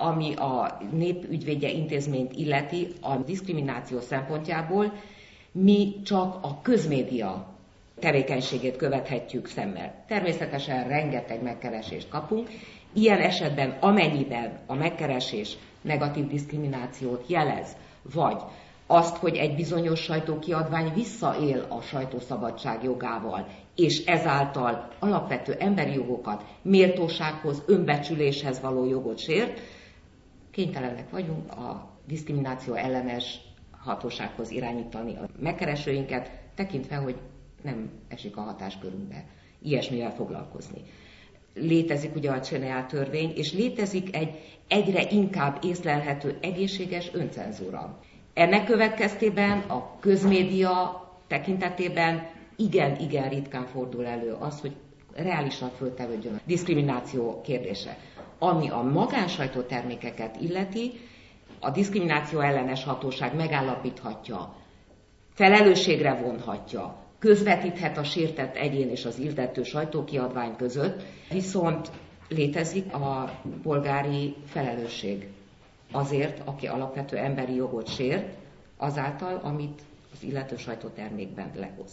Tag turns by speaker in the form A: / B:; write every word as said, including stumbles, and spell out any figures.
A: ami a Népügyvédje Intézményt illeti, a diszkrimináció szempontjából mi csak a közmédia tevékenységét követhetjük szemmel. Természetesen rengeteg megkeresést kapunk, ilyen esetben amennyiben a megkeresés negatív diszkriminációt jelez, vagy azt, hogy egy bizonyos sajtókiadvány visszaél a sajtószabadság jogával, és ezáltal alapvető emberi jogokat, méltósághoz, önbecsüléshez való jogot sért, kénytelenek vagyunk a diszkrimináció ellenes hatósághoz irányítani a megkeresőinket, tekintve, hogy nem esik a hatáskörünkbe ilyesmivel foglalkozni. Létezik ugye a cé törvény, és létezik egy egyre inkább észlelhető egészséges öncenzúra. Ennek következtében a közmédia tekintetében igen-igen ritkán fordul elő az, hogy reálisan föltevődjön a diszkrimináció kérdése. Ami a magánsajtótermékeket illeti, a diszkrimináció ellenes hatóság megállapíthatja, felelősségre vonhatja, közvetíthet a sértett egyén és az illető sajtókiadvány között, viszont létezik a polgári felelősség azért, aki alapvető emberi jogot sért, azáltal, amit az illető sajtótermékben lehoz.